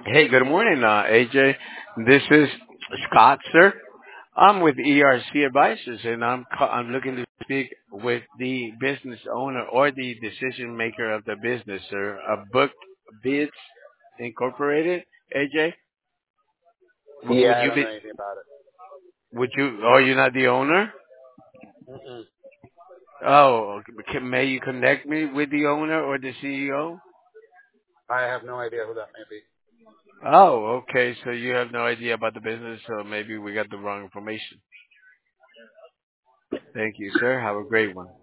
Hey, good morning, AJ. This is Scott, sir. I'm with ERC Advisors, and I'm looking to speak with the business owner or the decision maker of the business, sir. Book Bids Incorporated. AJ, would Yeah, I you don't know be? anything about it. Would you? Are you not the owner? Mm-mm. Oh, may you connect me with the owner or the CEO? I have no idea who that may be. Oh, okay. So you have no idea about the business, so maybe we got the wrong information. Thank you, sir. Have a great one.